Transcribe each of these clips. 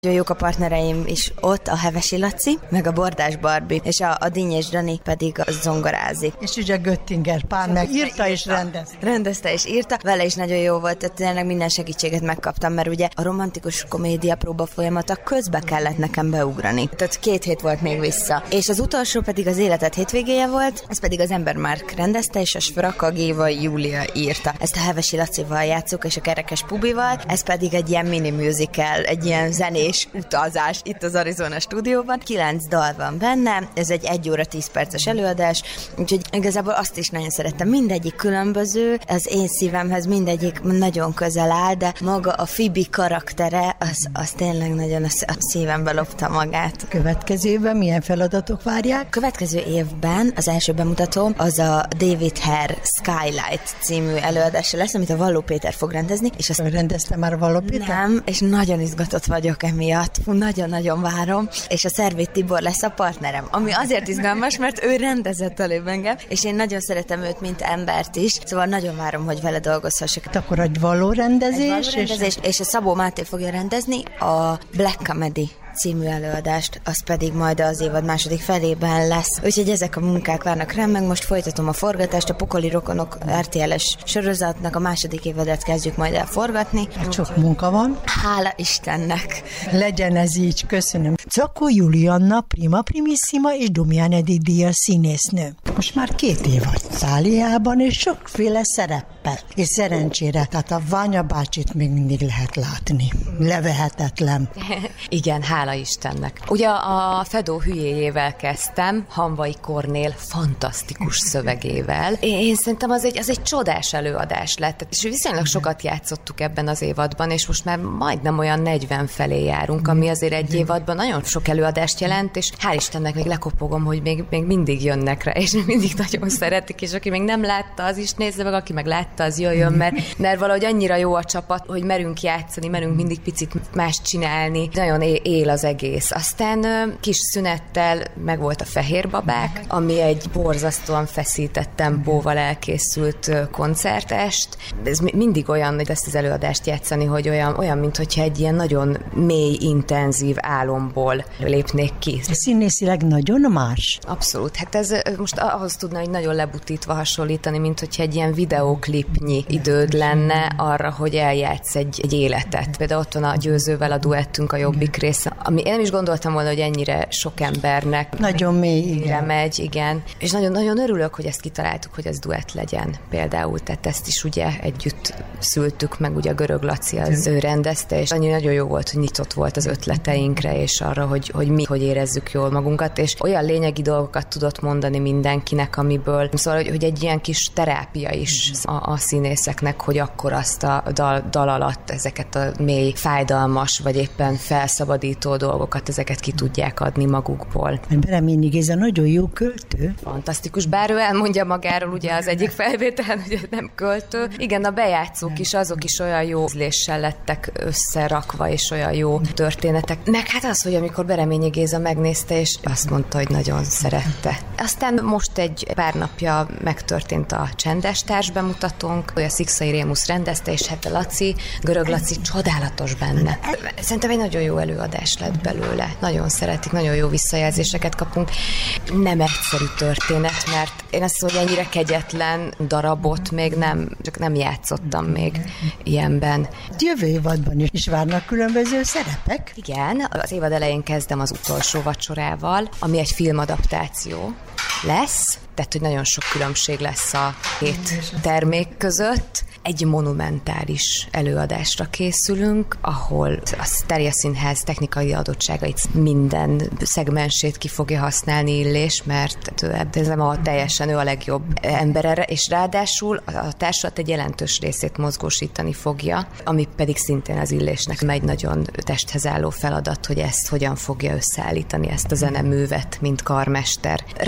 Jók a partnereim is ott, a Hevesi Laci, meg a Bordás Barbi, és a Dinny és Dani pedig a zongorázik. És ugye Göttinger Pál meg írta és rendezte. Rendezte és írta, vele is nagyon jó volt, tehát tényleg minden segítséget megkaptam, mert ugye a romantikus komédia próba folyamata közbe kellett nekem beugrani. Tehát 2 hét volt még vissza. És az utolsó pedig az Életed hétvégéje volt, ez pedig az Ember Márk rendezte, és a Svraka Géva Júlia írta. Ezt a Hevesi Lacival játszuk, és a Kerekes Pubival, ez pedig egy ilyen mini musical, egy ilyen zenés utazás itt az Arizona stúdióban. 9 dal van benne, ez egy 1 óra 10 perces előadás, úgyhogy igazából azt is nagyon szerettem. Mindegyik különböző, az én szívemhez mindegyik nagyon közel áll, de maga a Phoebe karaktere, az tényleg nagyon a szívembe lopta magát. Következő évben milyen feladatok várják? Következő évben az első bemutatóm az a David Hare Skylight című előadása lesz, amit a Valló Péter fog rendezni. És azt rendezte már Valló Péter? Nem, és nagyon izgatott vagyok miatt. Nagyon-nagyon várom, és a Szervét Tibor lesz a partnerem, ami azért izgalmas, mert ő rendezett előbb engem, és én nagyon szeretem őt, mint embert is, szóval nagyon várom, hogy vele dolgozhassak. Akkor egy való rendezés, és a Szabó Máté fogja rendezni a Black Comedy című előadást, az pedig majd az évad második felében lesz. Úgyhogy ezek a munkák várnak rám, meg most folytatom a forgatást, a Pokoli Rokonok RTL-es sorozatnak a második évadet kezdjük majd el forgatni. Sok munka van. Hála Istennek! Legyen ez így, köszönöm. Czakó Julianna, prima primissima és Domján Edith díjas színésznő. Most már 2 év vagy Száliában, és sokféle szereppel. És szerencsére, tehát a Ványa bácsit még mindig lehet látni. Levehetetlen. Igen, hála Istennek. Ugye a Fedó hülyéjével kezdtem, Hanvai Kornél fantasztikus szövegével. Én szerintem az egy csodás előadás lett, és viszonylag sokat játszottuk ebben az évadban, és most már majdnem olyan 40 felé járunk, ami azért egy évadban nagyon sok előadást jelent, és hál' Istennek még lekopogom, hogy még mindig jönnek rá, és mindig nagyon szeretik, és aki még nem látta, az is nézze meg, aki meg látta, az jöjjön, mert valahogy annyira jó a csapat, hogy merünk játszani, merünk mindig picit más csinálni, nagyon él az egész. Aztán kis szünettel meg volt a Fehér Babák, ami egy borzasztóan feszített tempóval elkészült koncertest. Ez mindig olyan, hogy ezt az előadást játszani, hogy olyan mintha egy ilyen nagyon mély, intenzív álomból lépnék ki. Színészileg nagyon más? Abszolút. Hát ez most ahhoz tudna, hogy nagyon lebutítva hasonlítani, mint hogyha egy ilyen videóklipnyi időd lenne arra, hogy eljátsz egy életet. Például ott van a Győzővel a duettünk, a Jobbik része, ami én nem is gondoltam volna, hogy ennyire sok embernek nagyon mély, igen. Megy, igen. És nagyon-nagyon örülök, hogy ezt kitaláltuk, hogy ez duett legyen például. Tehát ezt is ugye együtt szültük meg, ugye a Görög Laci az ő rendezte, és nagyon jó volt, hogy nyitott volt az ötleteinkre, és arra, hogy mi hogy érezzük jól magunkat, és olyan lényegi dolgokat tudott mondani mindenkinek, amiből, szóval, hogy egy ilyen kis terápia is a színészeknek, hogy akkor azt a dal alatt ezeket a mély, fájdalmas, vagy éppen felszabadító dolgokat, ezeket ki tudják adni magukból. Bereményi Géza nagyon jó költő. Fantasztikus, bár ő elmondja magáról ugye az egyik felvételen, hogy nem költő. Igen, a bejátszók is, azok is olyan jó ízléssel lettek összerakva, és olyan jó történetek. Meg hát az, hogy amikor Bereményi Géza megnézte, és azt mondta, hogy nagyon szerette. Aztán most egy pár napja megtörtént a Csendes társ bemutatónk, a Szikszai Rémusz rendezte, és hát a Laci, Görög Laci csodálatos benne. Szerintem egy nagyon jó előadás lett belőle. Nagyon szeretik, nagyon jó visszajelzéseket kapunk. Nem egyszerű történet, mert én azt mondom, hogy ennyire kegyetlen darabot még nem játszottam még ilyenben. Jövő évadban is várnak különböző szerepek? Igen, az évad elején kezdem az Utolsó vacsorával, ami egy filmadaptáció lesz, tehát hogy nagyon sok különbség lesz a 2 termék között. Egy monumentális előadásra készülünk, ahol a Szteria Színház technikai adottságait minden szegmensét ki fogja használni Illés, mert ez nem a teljesen ő a legjobb ember erre, és ráadásul a társulat egy jelentős részét mozgósítani fogja, ami pedig szintén az Illésnek egy nagyon testhez álló feladat, hogy ezt hogyan fogja összeállítani, ezt a zeneművet, mint karmester. Ráadásul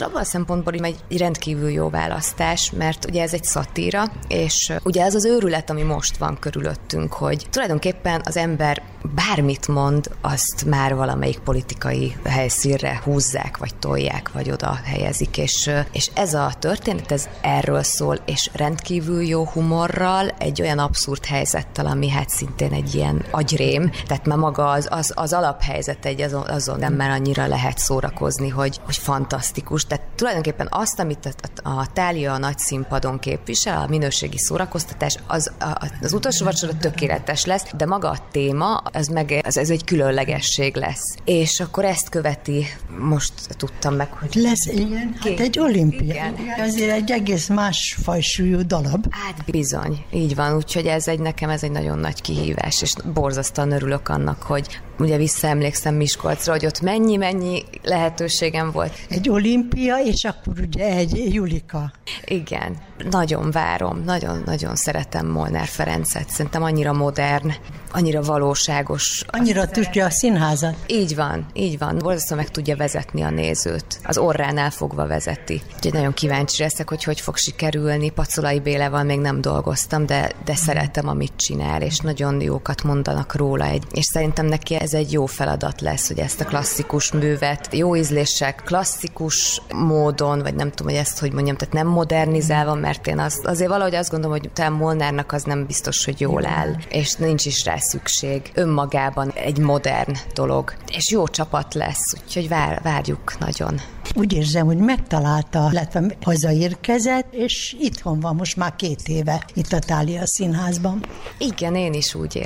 abban a szempontból egy rendkívül jó választás, mert ugye ez egy szatíra, és ugye ez az őrület, ami most van körülöttünk, hogy tulajdonképpen az ember bármit mond, azt már valamelyik politikai helyszínre húzzák, vagy tolják, vagy oda helyezik, és ez a történet, ez erről szól, és rendkívül jó humorral, egy olyan abszurd helyzettel, ami hát szintén egy ilyen agyrém, tehát már maga az alaphelyzet azon nem már annyira lehet szórakozni, hogy fantasztikus. Tehát tulajdonképpen azt, amit a Thália a nagy színpadon képvisel, a minőségi szórakoztatás, az utolsó vacsora tökéletes lesz, de maga a téma, ez egy különlegesség lesz. És akkor ezt követi, most tudtam meg, hogy... Lesz ilyen, hát egy olimpia. Azért egy egész más fajsúlyú darab. Hát bizony, így van, úgyhogy nekem ez egy nagyon nagy kihívás, és borzasztóan örülök annak, hogy ugye visszaemlékszem Miskolcra, hogy ott mennyi lehetőségem volt. Egy olimpia, és akkor ugye egy Julika. Igen, nagyon várom, nagyon szeretem Molnár Ferencet, szerintem annyira modern, annyira valóságos. Annyira tudja a színházat. Így van. Borzasztóan meg tudja vezetni a nézőt. Az orránál fogva vezeti. Úgyhogy nagyon kíváncsi leszek, hogy fog sikerülni. Pacolai Bélával még nem dolgoztam, de szeretem, amit csinál, és nagyon jókat mondanak róla. És szerintem neki ez egy jó feladat lesz, hogy ezt a klasszikus művet jó ízléssel, klasszikus módon, vagy nem tudom, hogy ezt hogy mondjam, tehát nem modernizálva, mert én azért valahogy azt gondolom, hogy talán Molnárnak az nem biztos, hogy jól áll, és nincs is rá szükség. Önmagában egy modern dolog, és jó csapat lesz, úgyhogy várjuk nagyon. Úgy érzem, hogy megtalálta, illetve hazaérkezett, és itthon van most már 2 éve itt a Thália Színházban. Igen, én is úgy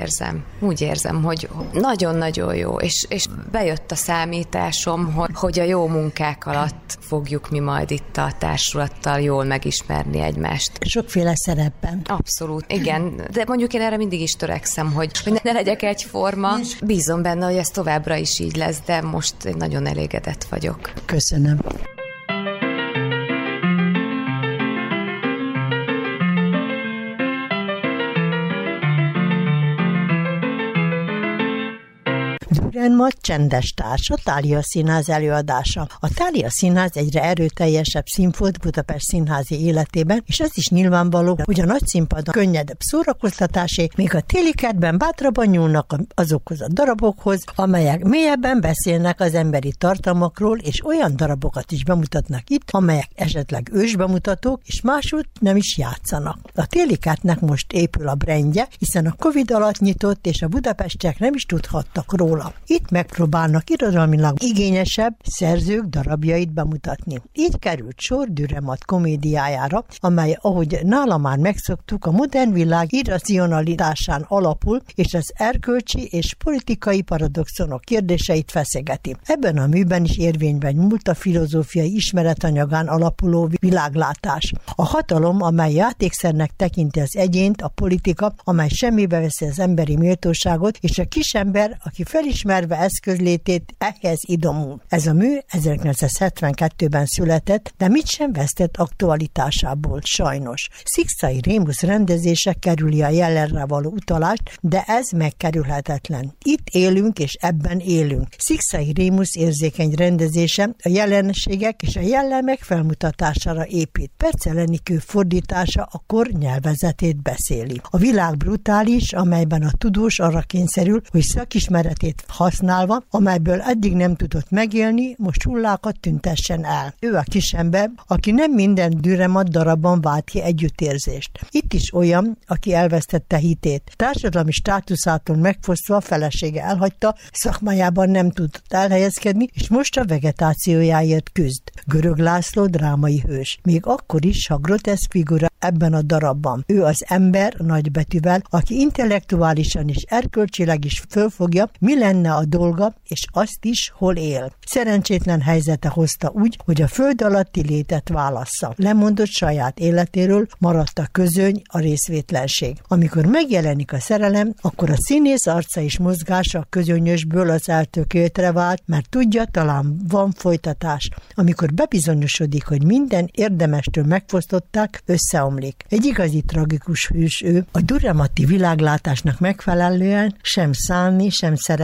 érzem, hogy nagyon-nagyon jó, és bejött a számításom, hogy a jó munkák alatt fogjuk mi majd itt a társulattal jól megismerni egymást. Sokféle szerepben. Abszolút, igen, de mondjuk én erre mindig is törekszem, hogy ne legyek egyforma. Bízom benne, hogy ez továbbra is így lesz, de most én nagyon elégedett vagyok. Köszönöm. Dürrenmatt csendes társ, a Thália Színház előadása. A Thália Színház egyre erőteljesebb színfolt Budapest színházi életében, és ez is nyilvánvaló, hogy a nagy színpadon könnyedebb szórakoztatásé, míg a téli kertben bátrabban nyúlnak azokhoz a darabokhoz, amelyek mélyebben beszélnek az emberi tartalmakról, és olyan darabokat is bemutatnak itt, amelyek esetleg ősbemutatók, és máshogy nem is játszanak. A téli kertnek most épül a brandje, hiszen a Covid alatt nyitott, és a budapestiek nem is tudhattak róla. Itt megpróbálnak irodalmilag igényesebb szerzők darabjait bemutatni. Így került sor Dürrenmatt komédiájára, amely, ahogy nála már megszoktuk, a modern világ irracionalitásán alapul, és az erkölcsi és politikai paradoxonok kérdéseit feszegeti. Ebben a műben is érvényben múlt a filozófiai ismeretanyagán alapuló világlátás. A hatalom, amely játékszernek tekinti az egyént, a politika, amely semmibe veszi az emberi méltóságot, és a kisember, aki felismerve eszközlétét ehhez idomul. Ez a mű 1972-ben született, de mit sem vesztett aktualitásából, sajnos. Szikszai Rémusz rendezése kerüli a jelenre való utalást, de ez megkerülhetetlen. Itt élünk, és ebben élünk. Szikszai Rémusz érzékeny rendezése a jelenségek és a jellemek felmutatására épít. Perce Enikő fordítása a kor nyelvezetét beszéli. A világ brutális, amelyben a tudós arra kényszerül, hogy szakismeretét használva, amelyből eddig nem tudott megélni, most hullákat tüntessen el. Ő a kisember, aki nem minden Dürrenmatt darabban vált ki együttérzést. Itt is olyan, aki elvesztette hitét. Társadalmi státuszától megfosztva a felesége elhagyta, szakmájában nem tudott elhelyezkedni, és most a vegetációjáért küzd. Görög László drámai hős. Még akkor is, ha groteszk figura ebben a darabban. Ő az ember nagybetűvel, aki intellektuálisan és erkölcsileg is fölfogja, mi lenne a dolga, és azt is, hol él. Szerencsétlen helyzete hozta úgy, hogy a föld alatti létet válassza. Lemondott saját életéről, maradt a közöny, a részvétlenség. Amikor megjelenik a szerelem, akkor a színész arca és mozgása a közönyösből az eltökéltre vált, mert tudja, talán van folytatás. Amikor bebizonyosodik, hogy minden érdemestől megfosztották, összeomlik. Egy igazi tragikus hős ő, a dürrenmatti világlátásnak megfelelően sem szánni, sem szeretni nem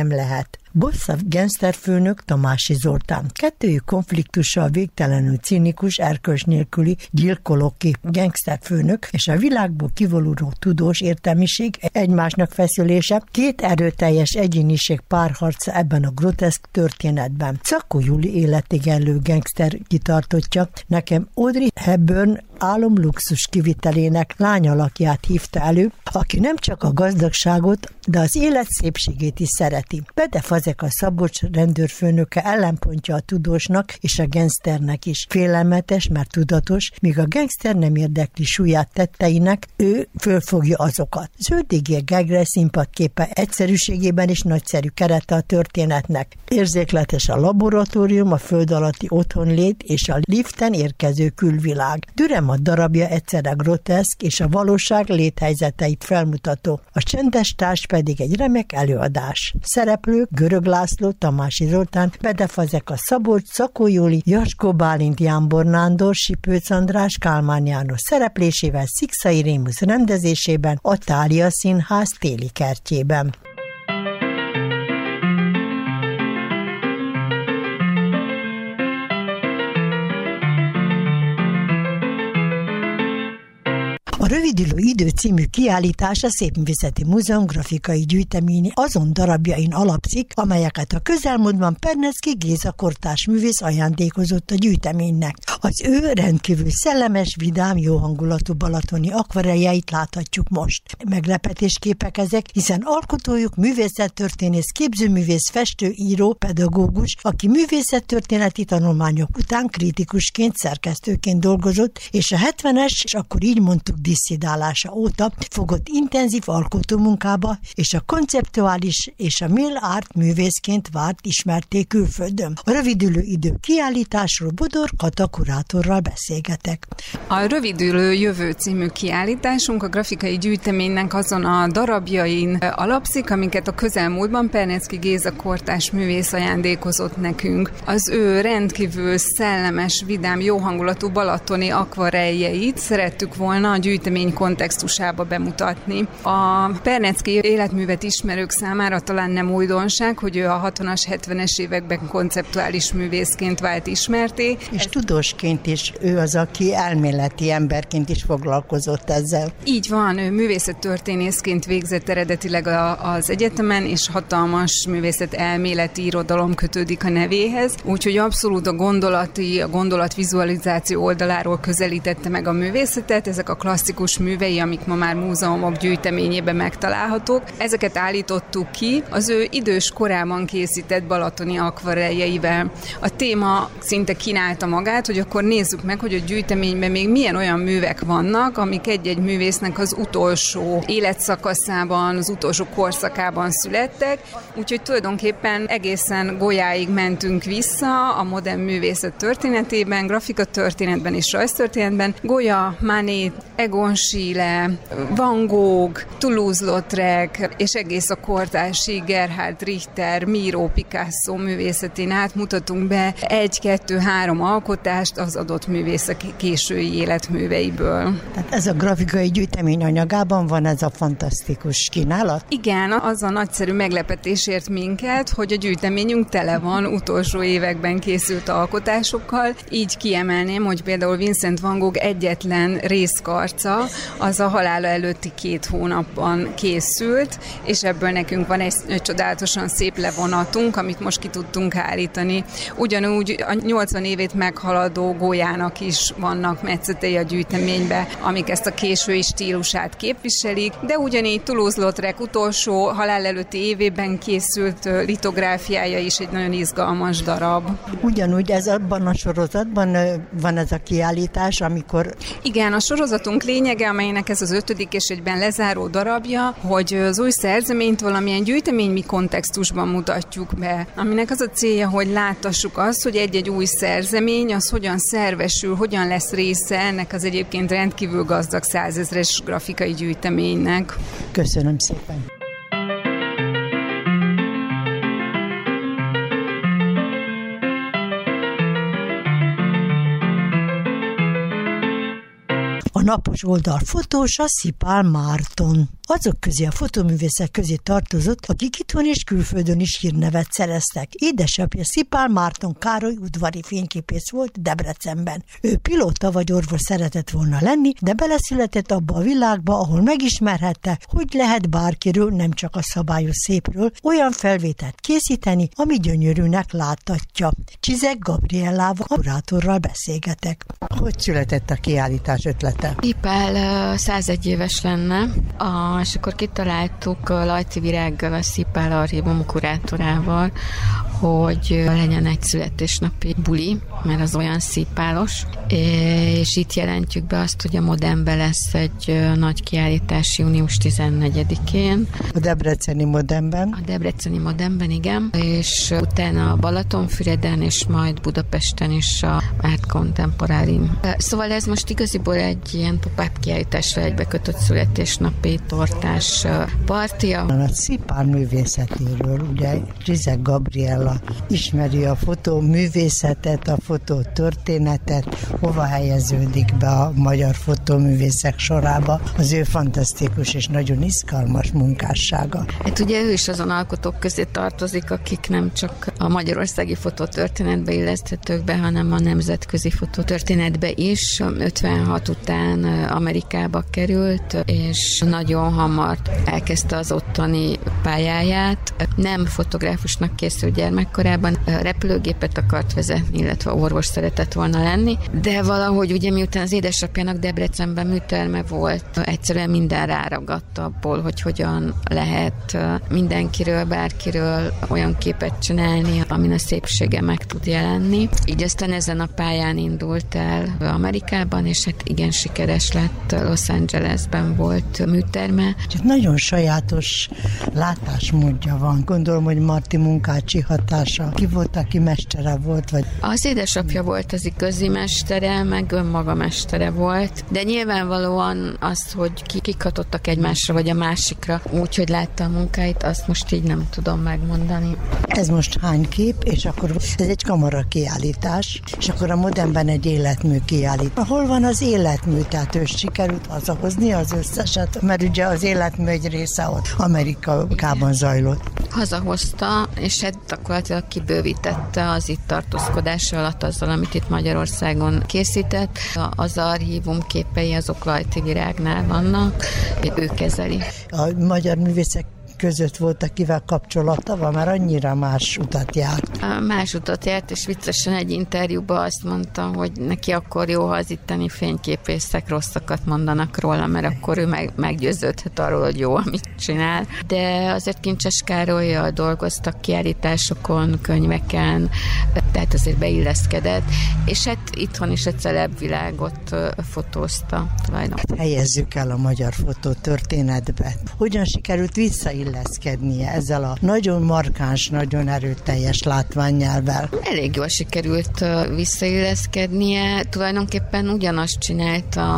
nem lehet. Bossza gangsterfőnök Tamási Zoltán. Kettőjük konfliktusa a végtelenül cinikus, erkölcs nélküli gyilkolóki gangsterfőnök és a világból kivoluló tudós értelmiség egymásnak feszülése, két erőteljes egyéniség párharca ebben a groteszk történetben. Czakó Juli életigenlő gangster kitartottja nekem Audrey Hepburn álomluxus kivitelének lányalakját hívta elő, aki nem csak a gazdagságot, de az élet szépségét is szereti. Bede Fazeka Szabolcs rendőrfőnöke ellenpontja a tudósnak és a gangsternek is. Félelmetes, mert tudatos, míg a gangster nem érdekli súlyát tetteinek, ő fölfogja azokat. Zöldigér Gegre színpadképe egyszerűségében is nagyszerű kerete a történetnek. Érzékletes a laboratórium, a föld alatti otthonlét és a liften érkező külvilág. Dürrem a darabja egyszerre groteszk és a valóság léthelyzeteit felmutató. A csendes társ pedig egy remek előadás. Szereplők Görög László, Tamási Zoltán, Bede Fazeka Szabolcs, Czakó Juli, Jaskó Bálint, Jámbor Nándor, Sipőc András, Kálmán János szereplésével, Szikszai Rémusz rendezésében, a Thália Színház téli kertjében. A Rövidülő idő című kiállítás a Szépművészeti Múzeum grafikai gyűjteményi azon darabjain alapszik, amelyeket a közelmúltban Perneczky Géza kortárs művész ajándékozott a gyűjteménynek. Az ő rendkívül szellemes, vidám, jó hangulatú balatoni akvareljeit láthatjuk most. Meglepetésképek ezek, hiszen alkotójuk művészettörténész, képzőművész, festő, író, pedagógus, aki művészettörténeti tanulmányok után kritikusként, szerkesztőként dolgozott, és a 70-es, és akkor így mondtuk, disszidálása óta fogott intenzív alkotómunkába, és a konceptuális és a mill art művészként várt ismerté külföldön. A Rövidülő idő kiállításról Bodor Kata kurátorral beszélgetek. A Rövidülő jövő című kiállításunk a grafikai gyűjteménynek azon a darabjain alapszik, amiket a közelmúltban Perneczky Géza kortárs művész ajándékozott nekünk. Az ő rendkívül szellemes, vidám, jó hangulatú balatoni akvareljeit szerettük volna a gyűjtemény kontextusába bemutatni. A Perneczky életművet ismerők számára talán nem újdonság, hogy ő a 60-as, 70-es években konceptuális művészként vált ismerté. És tudósként is ő az, aki elméleti emberként is foglalkozott ezzel. Így van, ő művészettörténészként végzett eredetileg az egyetemen, és hatalmas művészetelméleti irodalom kötődik a nevéhez, úgyhogy abszolút a gondolatvizualizáció oldaláról közelítette meg a művészetet. Ezek a klasszikus művei, amik ma már múzeumok gyűjteményében megtalálhatók. Ezeket állítottuk ki az ő idős korában készített balatoni akvareljeivel. A téma szinte kínálta magát, hogy akkor nézzük meg, hogy a gyűjteményben még milyen olyan művek vannak, amik egy-egy művésznek az utolsó életszakaszában, az utolsó korszakában születtek, úgyhogy tulajdonképpen egészen Goyáig mentünk vissza a modern művészet történetében, grafika történetben és rajztörténetben. Goya, Manet, Egon Schiele, Van Gogh, Toulouse-Lautrec és egész a kortársig Gerhard Richter, Miro, Picasso művészetén átmutatunk be 1-2-3 alkotást az adott művészek késői életműveiből. Tehát ez a grafikai gyűjtemény anyagában van ez a fantasztikus kínálat? Igen, az a nagyszerű meglepetés ért minket, hogy a gyűjteményünk tele van utolsó években készült alkotásokkal. Így kiemelném, hogy például Vincent van Gogh egyetlen részkarca, az a halála előtti 2 hónapban készült, és ebből nekünk van egy csodálatosan szép levonatunk, amit most ki tudtunk állítani. Ugyanúgy a 80 évét meghaladó Goyának is vannak metszetei a gyűjteménybe, amik ezt a késői stílusát képviselik, de ugyanígy Toulouse-Lautrec utolsó halál előtti évében készült litográfiája is egy nagyon izgalmas darab. Ugyanúgy ez abban a sorozatban van ez a kiállítás, amikor... Igen, a sorozatunk lényege, amelynek ez az 5. és egyben lezáró darabja, hogy az új szerzeményt valamilyen gyűjteményi kontextusban mutatjuk be, aminek az a célja, hogy láttassuk azt, hogy egy-egy új szerzemény az hogyan szervesül, hogyan lesz része ennek az egyébként rendkívül gazdag 100 000-es grafikai gyűjteménynek. Köszönöm szépen! A napos oldal fotósa Szipál Márton. Azok közé, a fotóművészek közé tartozott, akik itthon és külföldön is hírnevet szereztek. Édesapja Szipál Márton Károly udvari fényképész volt Debrecenben. Ő pilóta vagy orvos szeretett volna lenni, de beleszületett abba a világba, ahol megismerhette, hogy lehet bárkiről, nem csak a szabályos szépről olyan felvételt készíteni, ami gyönyörűnek láttatja. Csizek Gabriellával, a kurátorral beszélgetek. Hogy született a kiállítás ötlete? Szipál 101 éves lenne, és akkor kitaláltuk Lajci Virággal, a Szipál Archívum kurátorával, hogy legyen egy születésnapi buli, mert az olyan szipálos, és itt jelentjük be azt, hogy a Modernben lesz egy nagy kiállítás június 14-én. A debreceni Modernben? A debreceni Modernben, igen, és utána a Balatonfüreden, és majd Budapesten is a Art Contemporary. Szóval ez most igaziból egy ilyen pop-up kiállításra egybekötött születésnapi tortás partia. A Szipál művészetéről, ugye Csizek Gabriella ismeri a fotóművészetet, a fotótörténetet, hova helyeződik be a magyar fotóművészek sorába az ő fantasztikus és nagyon izgalmas munkássága. Hát ugye ő is azon alkotók közé tartozik, akik nem csak a magyarországi fotótörténetbe illeszthetők be, hanem a nemzetközi fotótörténetbe is. 56 után Amerikába került, és nagyon hamar elkezdte az ottani pályáját. Nem fotográfusnak készült gyermekkorában, repülőgépet akart vezetni, illetve orvos szeretett volna lenni, de valahogy ugye miután az édesapjának Debrecenben műterme volt, egyszerűen minden ráragadt abból, hogy hogyan lehet mindenkiről, bárkiről olyan képet csinálni, amin a szépsége meg tud jelenni. Így aztán ezen a pályán indult el Amerikában, és hát igen sikeres lett. Los Angelesben volt műterme. Csak nagyon sajátos látásmódja van. Gondolom, hogy Marti Munkácsi hatása. Ki volt, aki mestere volt? Vagy... Az édesapja volt az igazi mestere, meg önmaga mestere volt, de nyilvánvalóan az, hogy kik hatottak egymásra, vagy a másikra, úgy, hogy látta a munkáit, azt most így nem tudom megmondani. Ez most hány kép, és akkor ez egy kamara kiállítás, és akkor a Modernben egy életmű kiállít. Hol van az életmű? Tehát ő sikerült hazahozni az összeset, mert ugye az életmű egy része ott Amerikában zajlott. Hazahozta, és hát gyakorlatilag kibővítette az itt tartózkodása alatt azzal, amit itt Magyarországon készített. Az archívum képei azok Lajci Virágnál vannak, ő kezeli. A magyar művészek között volt, akivel kapcsolata van, mert annyira más utat járt. Más utat járt, és viccesen egy interjúban azt mondta, hogy neki akkor jó, ha az itteni fényképészek rosszakat mondanak róla, mert akkor ő meggyőződhet arról, hogy jó, amit csinál. De azért Kincses Károllyal dolgoztak kiállításokon, könyveken, tehát azért beilleszkedett, és hát itthon is a celeb világot fotózta tulajdonképpen. Helyezzük el a magyar fotótörténetbe. Hogyan sikerült visszailleszkednie ezzel a nagyon markáns, nagyon erőteljes látványnyelvvel? Elég jól sikerült visszailleszkednie. Tulajdonképpen ugyanazt csinálta,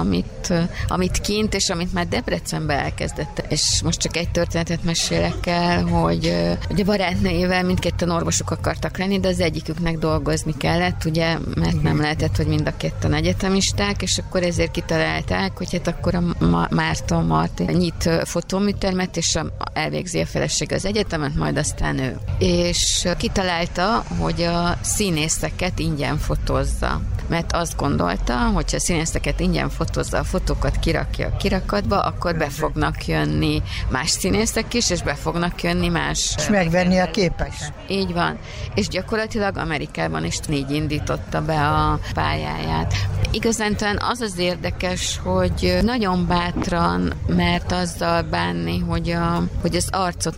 amit kint, és amit már Debrecenben elkezdett. És most csak egy történetet mesélek el, hogy a barátnőjével mindketten orvosok akartak lenni, de az egyiküknek dolgozni kellett, ugye, mert nem lehetett, hogy mind a ketten egyetemisták, és akkor ezért kitalálták, hogy hát akkor a Márton Marti nyit fotóműtermet, és elvégzi a feleség az egyetemet, majd aztán ő. És kitalálta, hogy a színészeket ingyen fotózza. Mert azt gondolta, hogyha a színészeket ingyen fotózza, a fotókat kirakja a kirakatba, akkor be fognak jönni más színészek is, és be fognak jönni más... És megvenni a képeket. Így van. És gyakorlatilag Amerikában is így indította be a pályáját. Igazán talán az érdekes, hogy nagyon bátran mert azzal bánni, hogy az arcot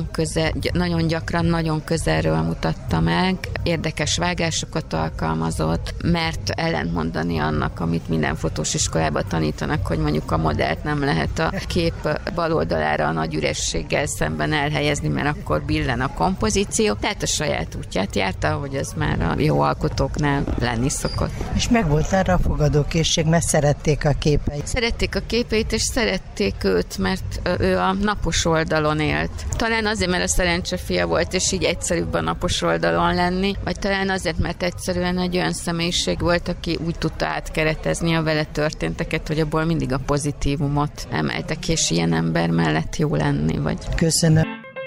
nagyon gyakran, nagyon közelről mutatta meg, érdekes vágásokat alkalmazott, mert ellentmondani annak, amit minden fotós iskolában tanítanak, hogy mondjuk a modellt nem lehet a kép bal oldalára a nagy ürességgel szemben elhelyezni, mert akkor billen a kompozíció. Tehát a saját útját járta, hogy az már a jó alkotóknál lenni szokott. És meg volt erre a fogadókészség, mert szerették a képeit. Szerették a képeit, és szerették őt, mert ő a napos oldalon élt. Talán azért, mert a szerencse fia volt, és így egyszerűbb a napos oldalon lenni, vagy talán azért, mert egyszerűen egy olyan személyiség volt, aki úgy tudta átkeretezni a vele történteket, hogy abból mindig a pozitívumot emeltek, és ilyen ember mellett jó lenni. Vagy. Köszönöm.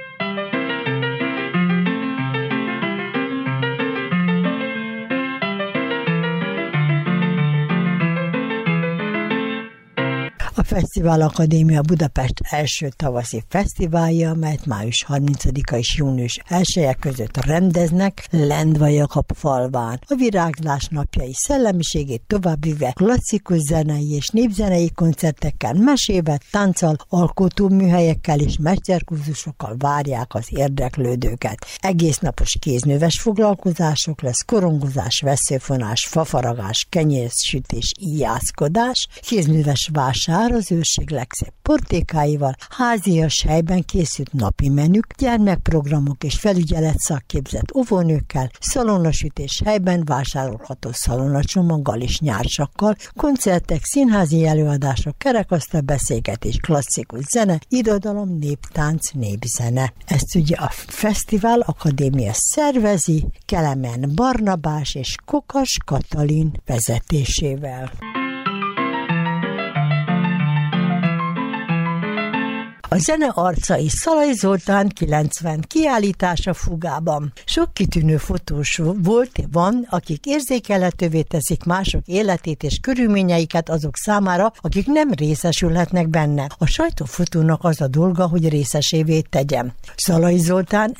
A Fesztivál Akadémia Budapest első tavaszi fesztiválja, amelyet május 30-a és június 1-e között rendeznek Lendva-Jakab falván. A viráglás napjai szellemiségét továbbvive klasszikus zenei és népzenei koncertekkel, mesével, tánccal, alkotóműhelyekkel és mesterkurzusokkal várják az érdeklődőket. Egésznapos kézműves foglalkozások lesz, korongozás, vesszőfonás, fafaragás, kenyérsütés, íjászkodás, kézműves vásár az őrség legszebb portékáival, házias helyben készült napi menük, gyermekprogramok és felügyelet szakképzett óvónőkkel, szalonnasütés helyben vásárolható szalonnacsomaggal és nyársakkal, koncertek, színházi előadások, kerekasztal beszélgetés, klasszikus zene, irodalom, néptánc, népzene. Ezt ugye a Fesztivál Akadémia szervezi Kelemen Barnabás és Kokas Katalin vezetésével. A zene arcai Szalai Zoltán 90 kiállítása Fugában. Sok kitűnő fotós van, akik érzékelhetővé teszik mások életét és körülményeiket azok számára, akik nem részesülhetnek benne. A sajtófotónak az a dolga, hogy részesévé tegyen. Szalai Zoltán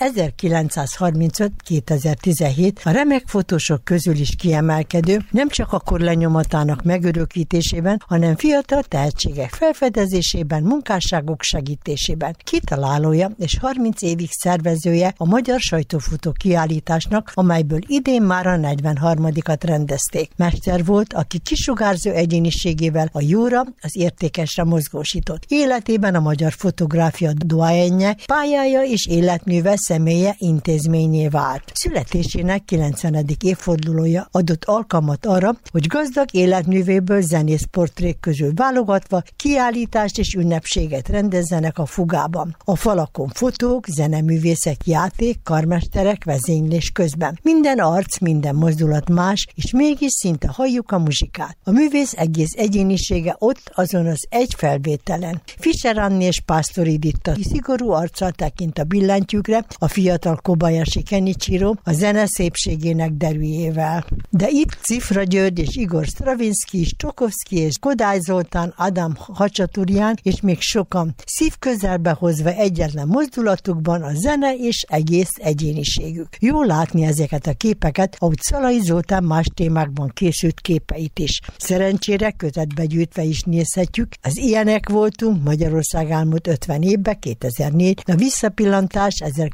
1935-2017 a remek fotósok közül is kiemelkedő, nem csak a kor lenyomatának megörökítésében, hanem fiatal tehetségek felfedezésében, munkásságok segítésében. Kitalálója és 30 évig szervezője a Magyar Sajtófotó kiállításnak, amelyből idén már a 43-at rendezték. Mester volt, aki kisugárzó egyéniségével a jóra, az értékesre mozgósított. Életében a magyar fotográfia doyenje, pályája és életműve személye intézményé vált. Születésének 90. évfordulója adott alkalmat arra, hogy gazdag életművéből zenészportrék közül válogatva kiállítást és ünnepséget rendezzenek a Fugában. A falakon fotók, zeneművészek, játék, karmesterek vezénylés közben. Minden arc, minden mozdulat más, és mégis szinte halljuk a muzsikát. A művész egész egyénisége ott, azon az egy felvételen. Fischer Anni és Pásztor Editta szigorú arccal tekint a billentyűkre, a fiatal Kobayashi Kenichiro a zene szépségének derűjével. De itt Cifra György és Igor Stravinsky, Stokowski és Kodály Zoltán, Adam Hacsaturian és még sokan közelbe hozva egyetlen mozdulatukban a zene és egész egyéniségük. Jó látni ezeket a képeket, ahogy Szalai Zoltán más témákban készült képeit is. Szerencsére kötetbe gyűjtve is nézhetjük. Az ilyenek voltunk Magyarország elmúlt 50 évben, 2004, a visszapillantás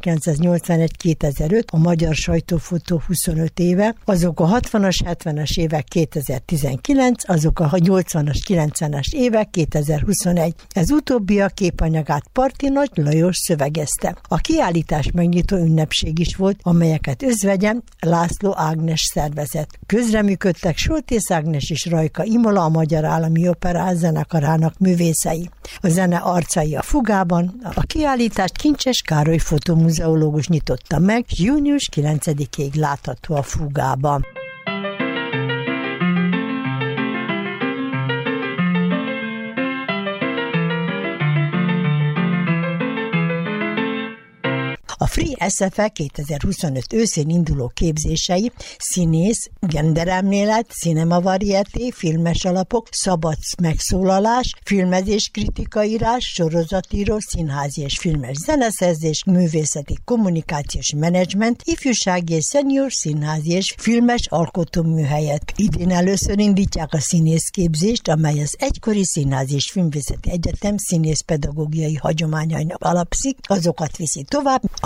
1981-2005, a Magyar Sajtófotó 25 éve, azok a 60-as, 70-es évek 2019, azok a 80-as, 90-es évek 2021. Ez utóbbi a képanyagát Parti Nagy Lajos szövegezte. A kiállítás megnyitó ünnepség is volt, amelyeket özvegyem László Ágnes szervezett. Közreműködtek Soltész Ágnes és Rajka Imola, a Magyar Állami Operál zenekarának művészei. A zene arcai a Fugában. A kiállítást Kincses Károly fotomuzeológus nyitotta meg, és június 9-ig látható a Fugában. A Free SFE 2025 őszén induló képzései színész, genderelmélet, cinemavariété, filmes alapok, szabad megszólalás, filmezés, kritikaírás, sorozatíró, színházi és filmes zeneszerzés, művészeti kommunikációs menedzsment, ifjúsági és szenior színházi és filmes alkotóműhelyet. Idén először indítják a színészképzést, amely az egykori Színházi és Filmvészeti Egyetem színészpedagógiai hagyományainak alapszik, azokat viszi tovább. A képzés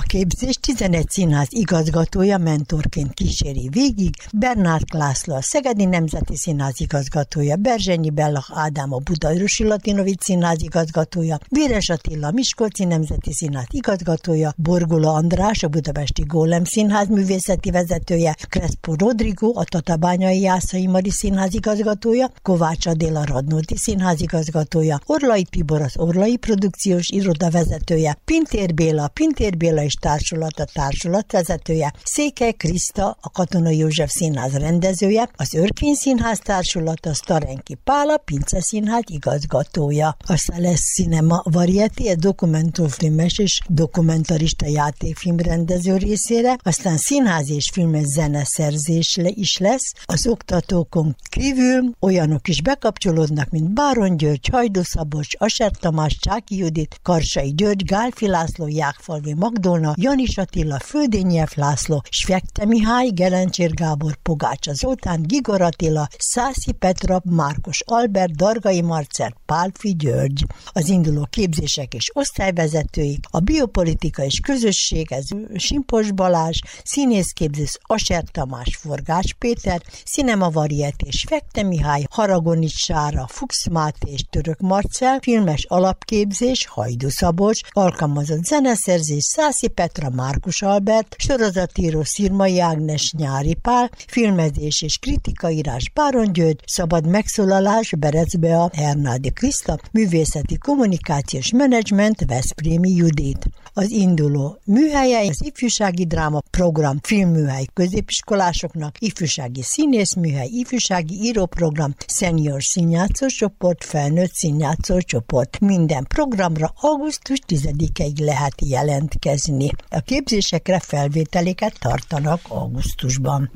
képzést 11 színház igazgatója mentorként kíséri végig, Bernát László a Szegedi Nemzeti Színház igazgatója, Berzsenyi Bella Ádám a Budaörsi Latinovics Színház igazgatója, Véres Attila a Miskolci Nemzeti Színház igazgatója, Borgola András a Budapesti Gólem Színház művészeti vezetője, Crespo Rodrigo a Tatabányai Jászai Mari Színház igazgatója, Kovács Adéla Radnóti Színház igazgatója, Orlai Tibor az Orlai Produkciós Iroda vezetője, Pintér Béla a Pintér Béla és Társulata társulatvezetője, Székely Kriszta a Katona József Színház rendezője, az Örkény Színház társulata Starenki Pál a Pince Színház igazgatója. A Szeles Cinema Varieté dokumentumfilmes és dokumentarista játékfilm rendező részére, aztán színházi és filmes zeneszerzés is lesz. Az oktatókon kívül olyanok is bekapcsolódnak, mint Báron György, Hajdú Szabolcs, Aser Tamás, Csáki Judit, Karsai György, Gálfi László, Jákfalvi Magdolna, Janis Attila, Földényi F. László, Svekte Mihály, Gelencsér Gábor, Pogácsa Zoltán, Gigor Attila, Szászi Petra, Márkos Albert, Dargai Marcell, Pálfi György. Az induló képzések és osztályvezetőik, a biopolitika és közösség, ez Simpos Balázs, színészképzés Aser Tamás, Forgács Péter, Cinema Varieté Svekte Mihály, Haragonics Sára, Fuchs Máté és Török Marcell, filmes alapképzés Hajdú Szabolcs, alkalmazott zeneszerzés Szászi Petra, Márkus Albert, sorozatíró Szirmai Ágnes, Nyári Pál, filmezés és kritikaírás Báron György, szabad megszólalás Berec Bea, Hernádi Kriszta, művészeti kommunikációs menedzsment Veszprémi Judit. Az induló műhelye az ifjúsági dráma program filmműhely középiskolásoknak, ifjúsági színészműhely, ifjúsági íróprogram, senior színjátszó csoport, felnőtt színjátszó csoport. Minden programra augusztus 10-ig lehet jelentkezni. A képzésekre felvételiket tartanak augusztusban.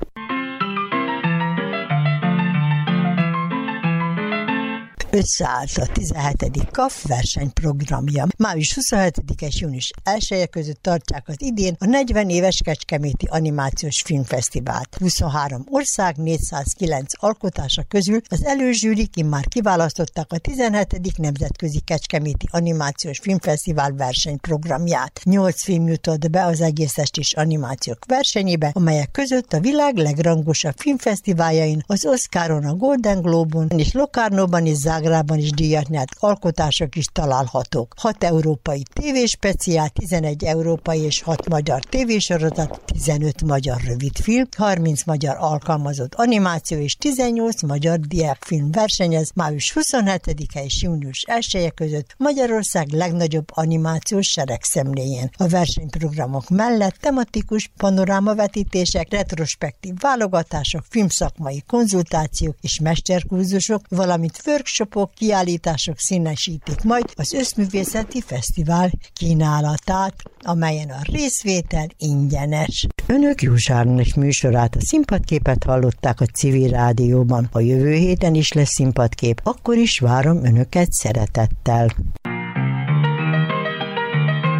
Összeállt a 17. KAF versenyprogramja. Május 27-e és június 1-e között tartják az idén a 40 éves Kecskeméti Animációs Filmfesztivált. 23 ország 409 alkotása közül az előzsűrik immár kiválasztották a 17. Nemzetközi Kecskeméti Animációs Filmfesztivál versenyprogramját. 8 film jutott be az egész estés animációk versenyébe, amelyek között a világ legrangosabb filmfesztiváljain, az Oscaron, a Golden Globe-on és Locarnóban és Zágrában is díjat nyert alkotások is találhatók. 6 európai tévéspeciál, 11 európai és 6 magyar tévésorozat, 15 magyar rövidfilm, 30 magyar alkalmazott animáció és 18 magyar diákfilm versenyez május 27-e és június 1-e között Magyarország legnagyobb animációs seregszemléjén. A versenyprogramok mellett tematikus panorámavetítések, retrospektív válogatások, filmszakmai konzultációk és mesterkurzusok, valamint workshopok, kiállítások színesítik majd az Összművészeti Fesztivál kínálatát, amelyen a részvétel ingyenes. Önök Józsa Ágnes műsorát, a Színpadképet hallották a Civil Rádióban. A jövő héten is lesz színpadkép, akkor is várom önöket szeretettel.